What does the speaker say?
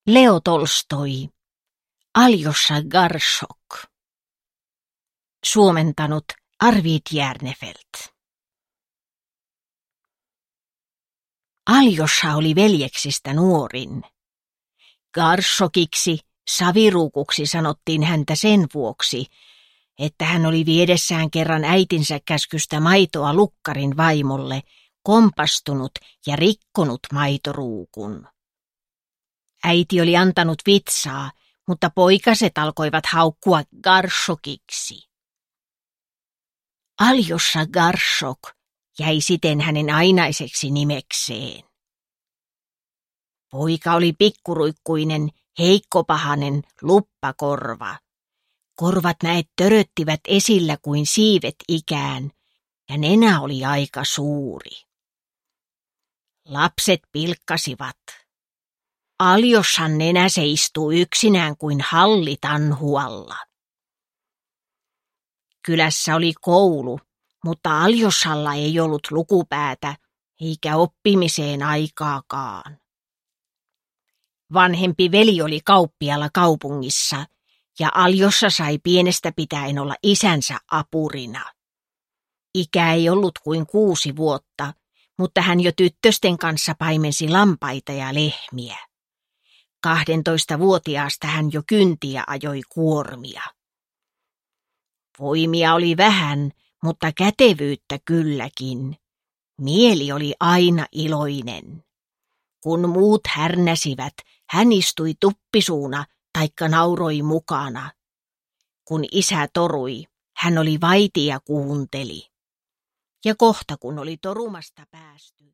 Leo Tolstoi, Aljosha Garshok. Suomentanut Arvid Järnefelt. Aljosha oli veljeksistä nuorin. Garshokiksi, saviruukuksi sanottiin häntä sen vuoksi, että hän oli viedessään kerran äitinsä käskystä maitoa lukkarin vaimolle, kompastunut ja rikkonut maitoruukun. Äiti oli antanut vitsaa, mutta poikaset alkoivat haukkua Garshokiksi. Aljosha Garshok jäi siten hänen ainaiseksi nimekseen. Poika oli pikkuruikkuinen, heikkopahanen, luppakorva. Korvat näet töröttivät esillä kuin siivet ikään, ja nenä oli aika suuri. Lapset pilkkasivat. Aljoshan nenä seistuu yksinään kuin halli tanhualla. Kylässä oli koulu, mutta Aljoshalla ei ollut lukupäätä eikä oppimiseen aikaakaan. Vanhempi veli oli kauppialla kaupungissa ja Aljosha sai pienestä pitäen olla isänsä apurina. Ikä ei ollut kuin 6 vuotta, mutta hän jo tyttösten kanssa paimensi lampaita ja lehmiä. 12-vuotiaasta hän jo kynti ja ajoi kuormia. Voimia oli vähän, mutta kätevyyttä kylläkin. Mieli oli aina iloinen. Kun muut härnäsivät, hän istui tuppisuuna taikka nauroi mukana. Kun isä torui, hän oli vaiti ja kuunteli. Ja kohta kun oli torumasta päästy,